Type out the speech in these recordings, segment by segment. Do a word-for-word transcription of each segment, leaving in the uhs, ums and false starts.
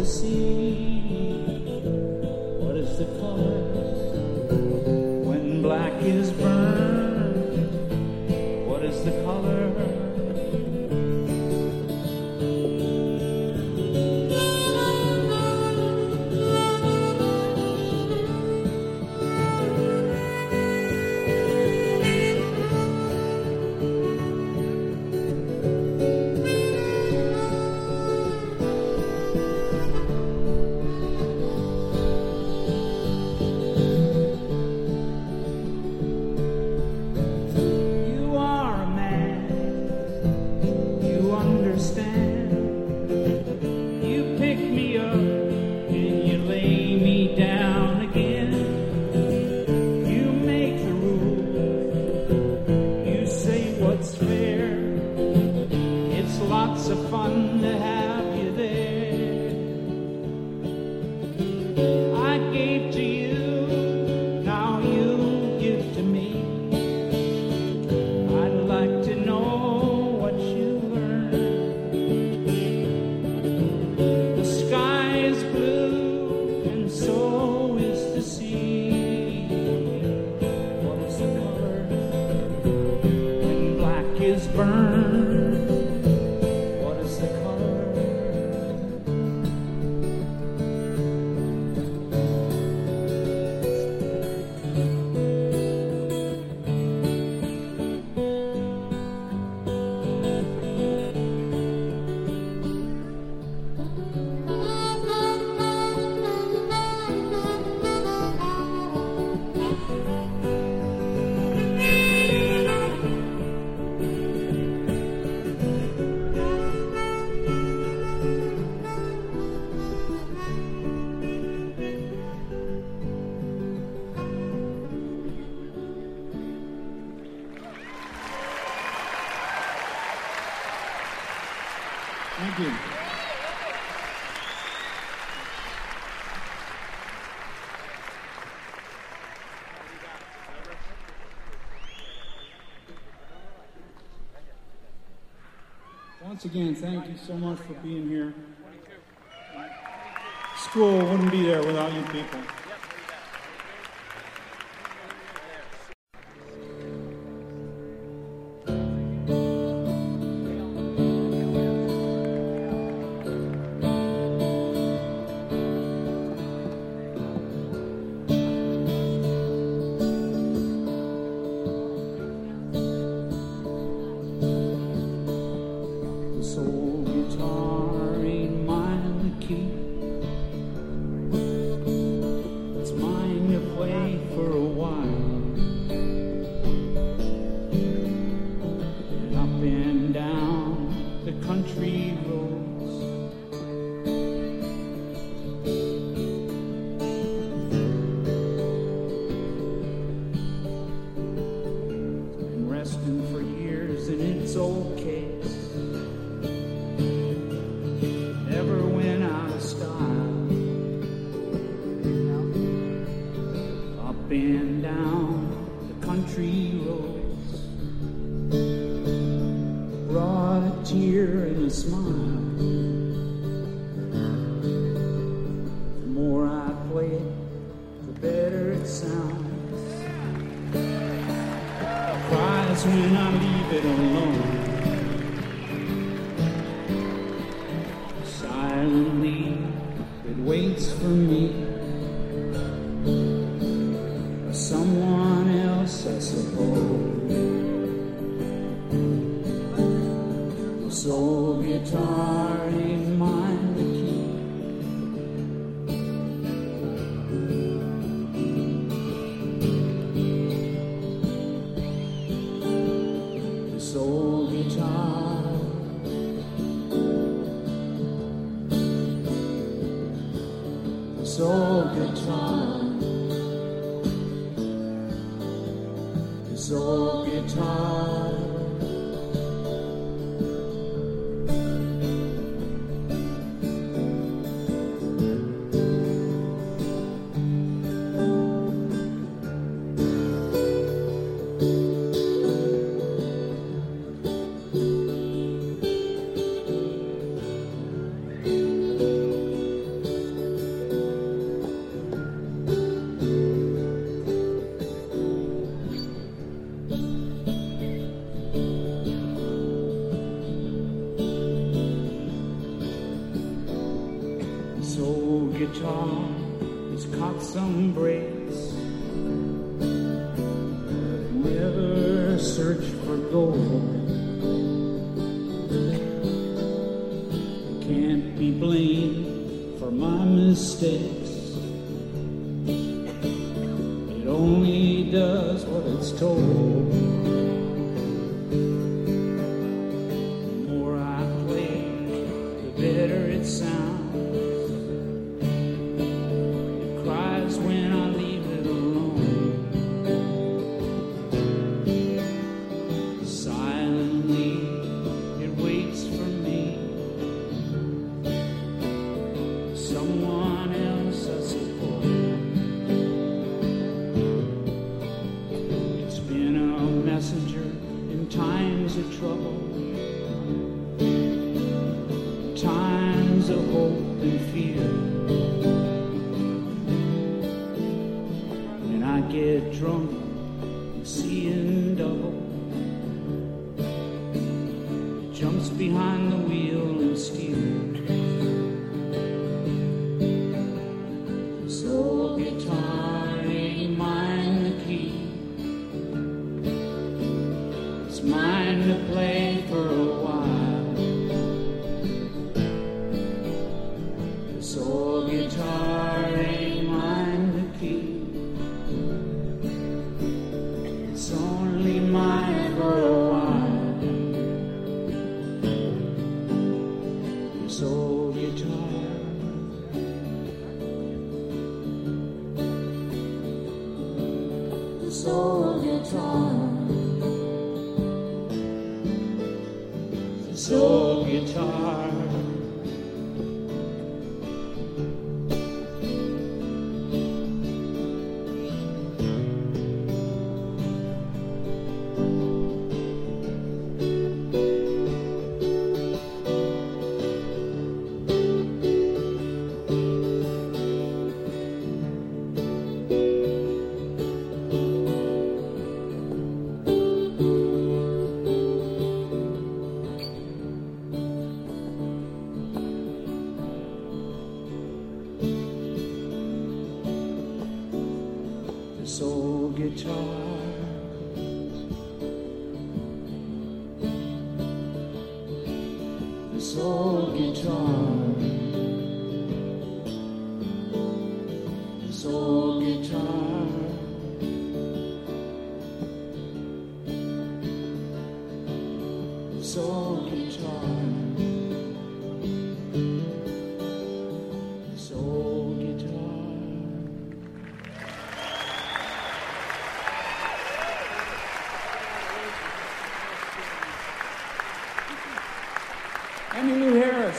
the sea? What is the color when black is burned? What is the color? Thank you. Once again, thank you so much for being here. School wouldn't be there without you people. This old guitar has caught some breaks, but never search for gold. Can't be blamed for my mistakes. It only does what it's told. The more I play, the better it sounds. It cries when I leave it alone. Silently, it waits for me. Someone else, I suppose. It's been a messenger in times of trouble, times of hope and fear. When I get drunk and seeing double, it jumps behind the wheel and steers. So guitar, ain't mine the key. It's mine to play for a while. This old guitar ain't mine the key. It's only mine for a while. This old guitar. This old guitar, this old guitar. This old guitar. This old guitar. This old guitar. This old guitar. This old guitar. Emmylou Harris.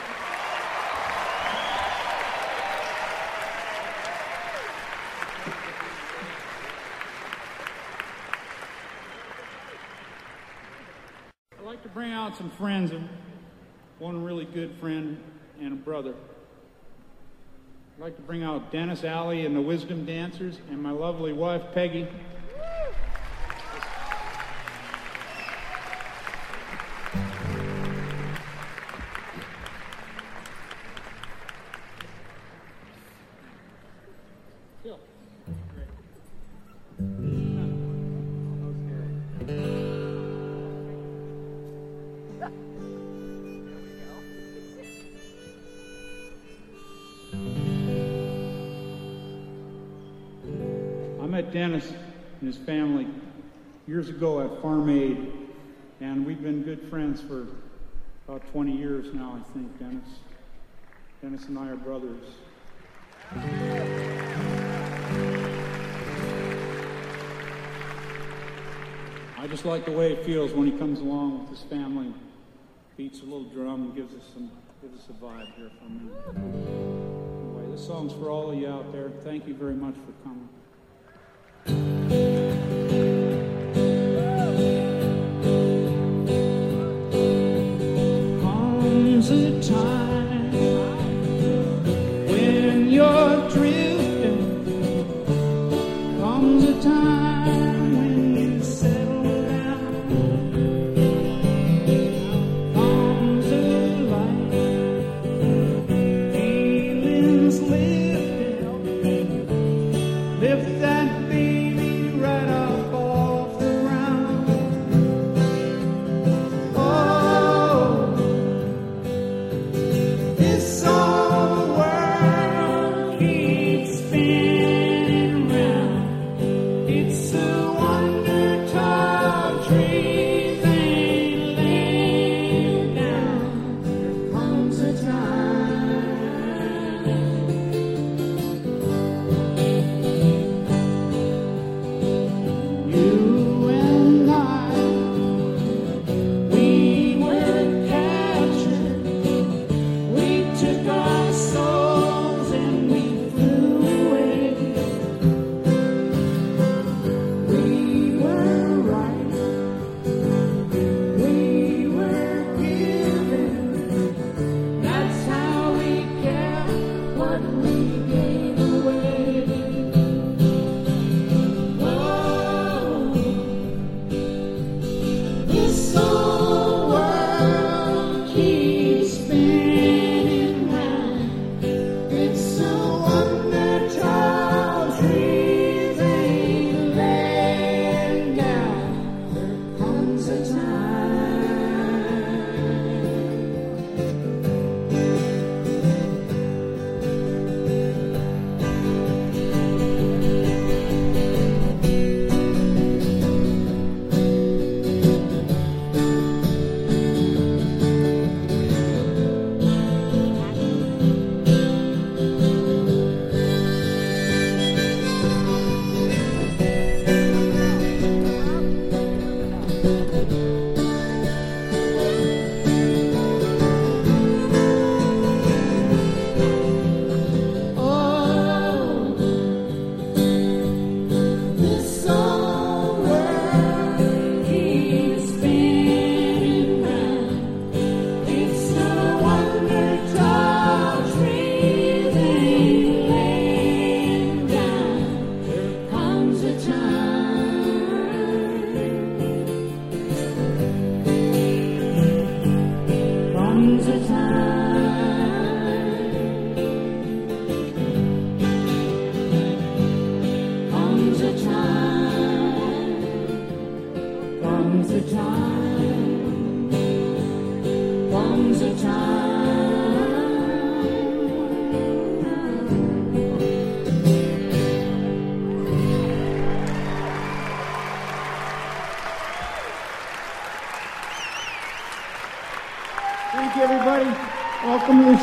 I'd like to bring out some friends, and one really good friend and a brother. I'd like to bring out Dennis Alley and the Wisdom Dancers and my lovely wife, Peggy. I met Dennis and his family years ago at Farm Aid, and we've been good friends for about twenty years now, I think, Dennis. Dennis and I are brothers. I just like the way it feels when he comes along with his family, beats a little drum, and gives us some, gives us a vibe here for a minute. Anyway, this song's for all of you out there. Thank you very much for coming. Comes a time when you're drifting. Comes a time when you settle down. Comes a light, feeling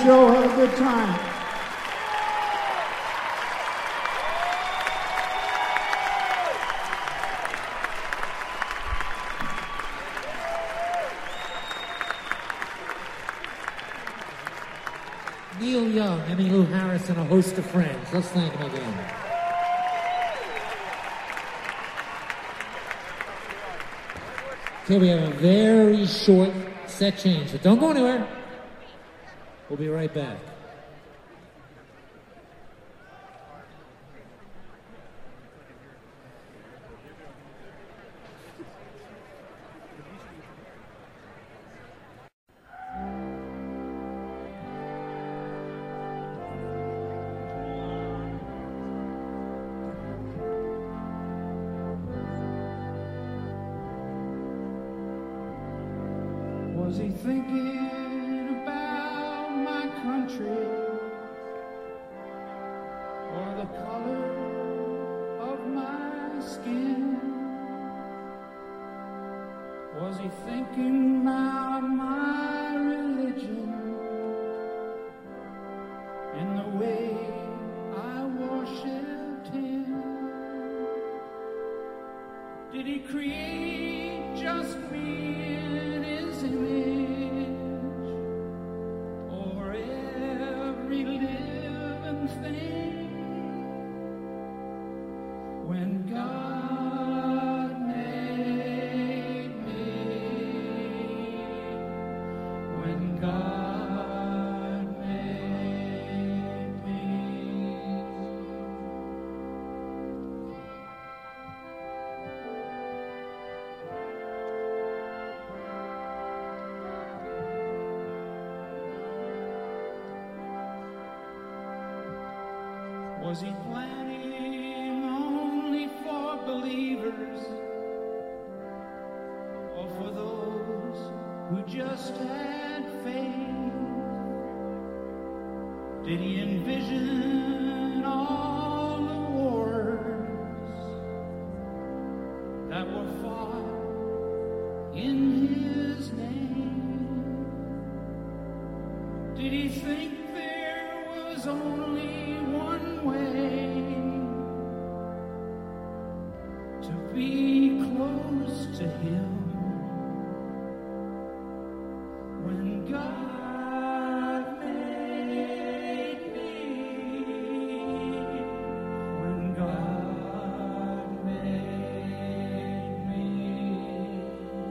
show. Have a good time. Neil Young, Emmylou Harris, and a host of friends. Let's thank them again. Okay, we have a very short set change, but don't go anywhere. We'll be right back. Was he thinking about my country or the color of my skin? Was he thinking about my religion and the way I worshiped him? Did he create just me in his image, or every living thing? When God made me, when God made me. Was he planning only for believers, or for those who just had faith? Did he envision all the wars that were fought in his name? Did he think there was only one way to be close to him? When God made me, when God made me.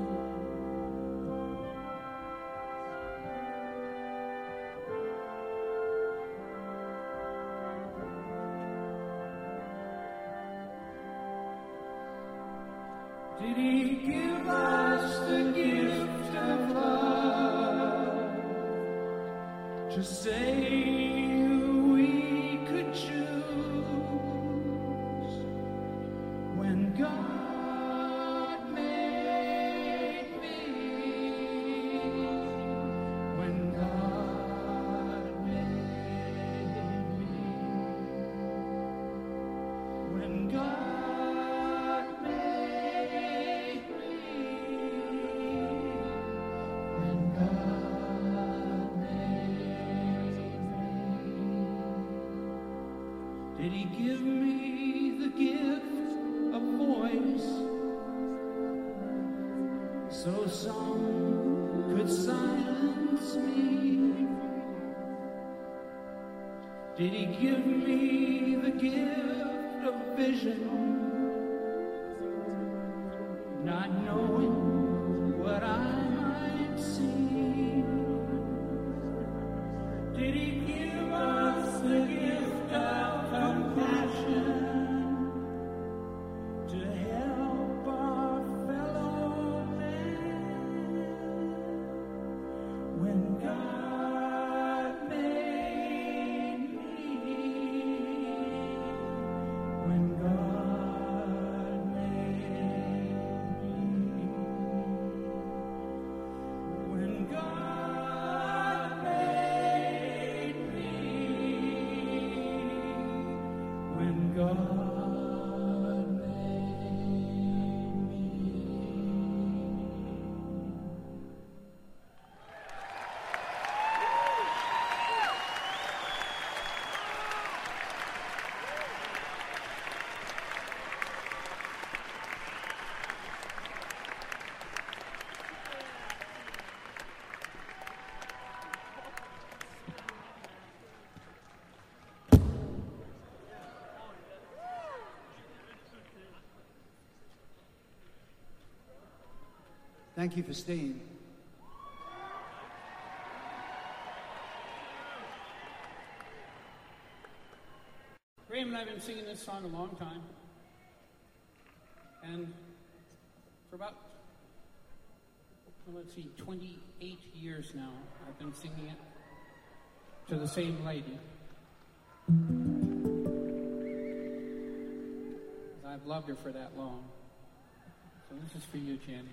Did he give us the gift of love to say we could choose? When God made me, when God made me, when God Did he give me the gift of voice so some could silence me? Did he give me the gift of vision, not knowing what I might see? Did he give us the gift of compassion to help our fellow man? When God made me, when God made me, when God made me, Thank you for staying. Graham and I have been singing this song a long time. And for about, well, let's see, twenty-eight years now, I've been singing it to the same lady. I've loved her for that long. So this is for you, Jenny.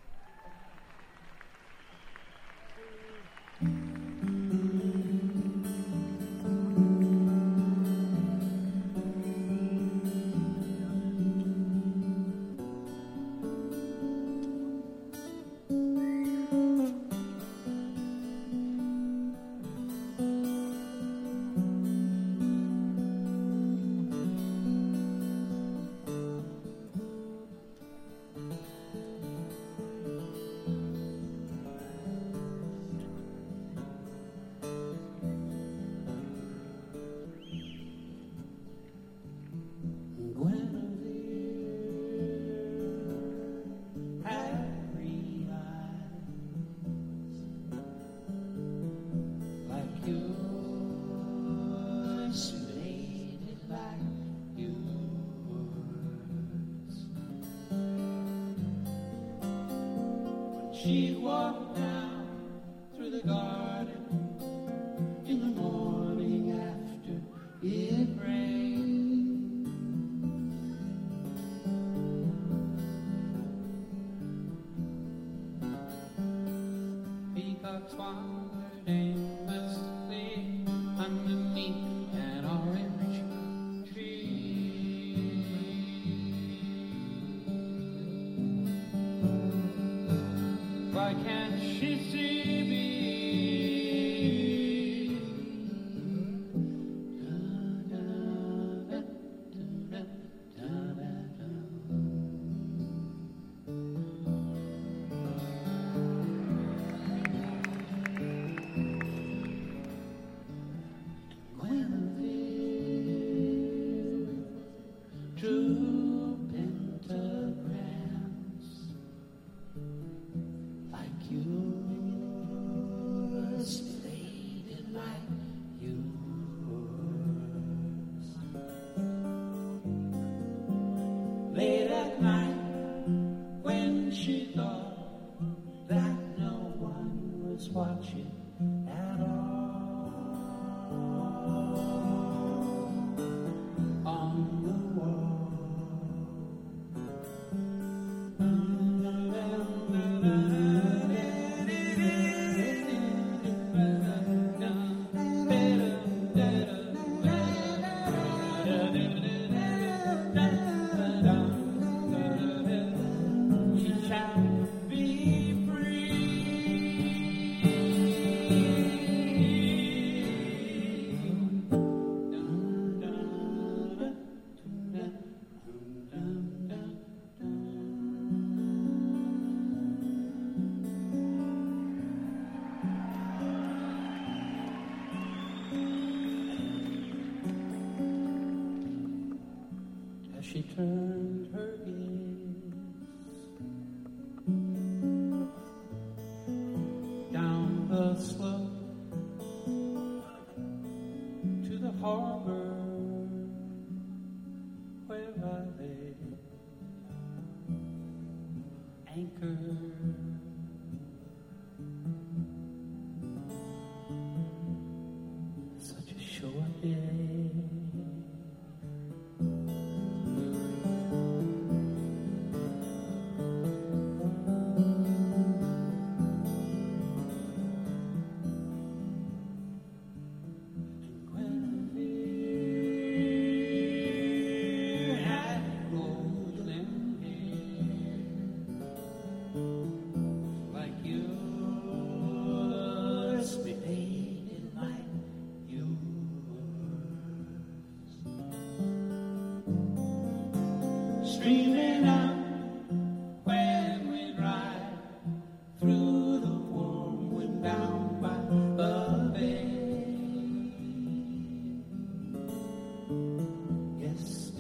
She'd walk down through the garden in the morning after it rained. Peacocks wandered aimlessly underneath an orange tree. Why can't she see me? True pentagrams like yours, faded like yours. Late at night, when she thought that no one was watching at all. She turned her gaze down the slope to the harbor where I lay anchored. Such a short day. Streaming out when we ride through the warm wind down by the bay.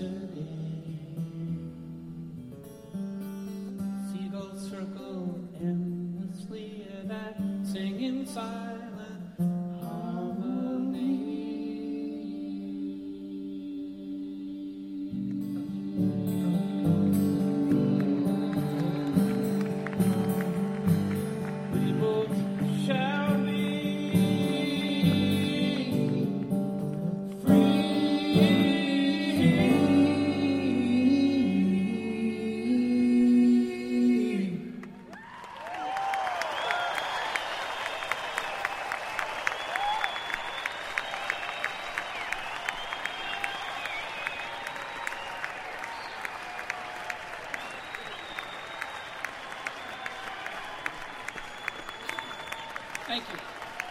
Yesterday, seagulls circled in Thank you.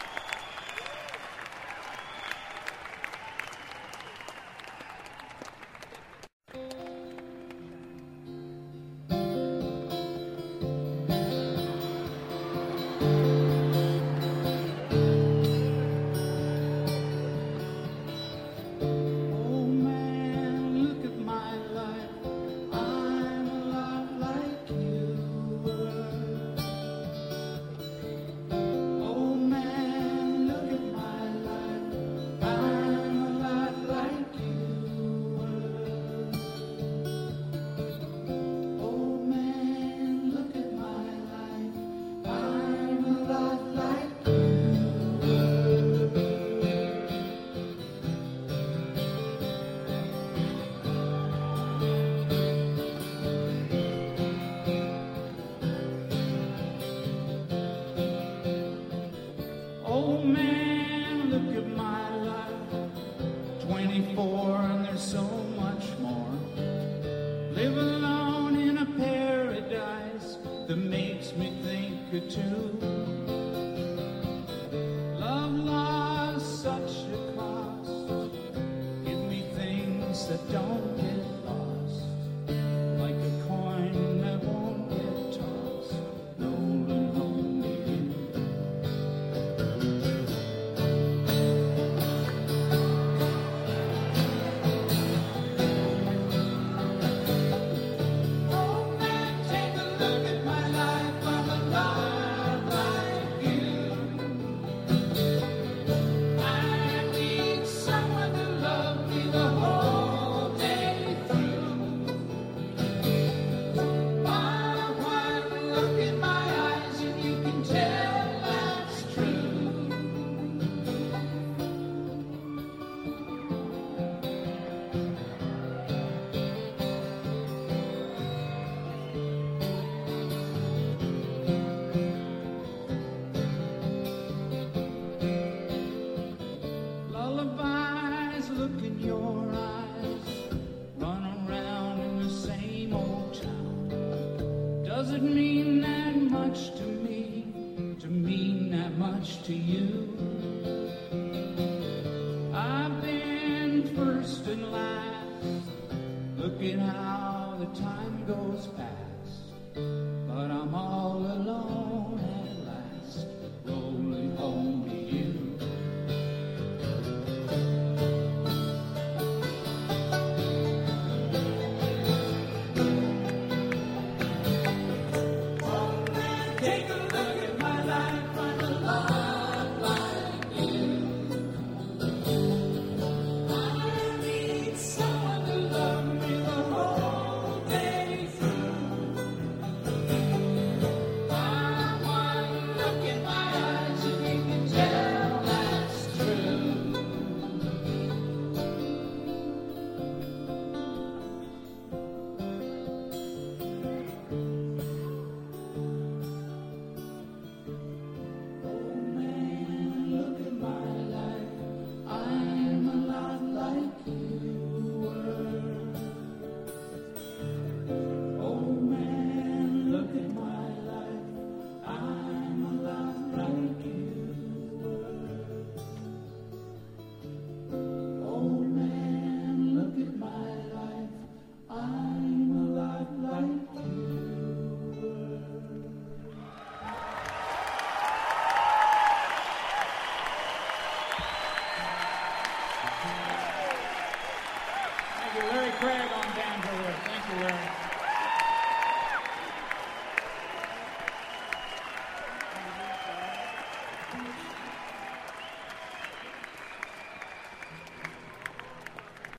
Oh man, look at my life. I'm a lot like you were. Oh man, look at my life. I'm a lot like you were. Oh man, look at my life. I'm a lot like you were. Oh man, look at my life. twenty-four and there's so much more. Live alone in a paradise that makes me think of two. Love lost such a cost. Give me things that don't get lost. Like a coin that won't get tossed. Rolling home to you. Oh man, take a look at my life. I'm a lot like you. I need someone to love me the whole day through. Why, why, look in my eyes and you can tell that's true. Lullabies look in your eyes, run around in the same old town. Does it mean that much to me, to mean that much to you? I've been first and last, look at how the time goes past. But I'm all alone at last, rolling home to you. Oh man, take a look at my life. I'm a lot like you. I need someone to love me the whole day through. I want to look in my eyes and you can tell that's true. Oh man, look at my life. I'm a lot like you were. Oh man, look at my life. I'm a lot like you were. Oh man, look at my life. I'm a lot like you were. Thank you, Larry Craig on banjo there. Thank you, Larry.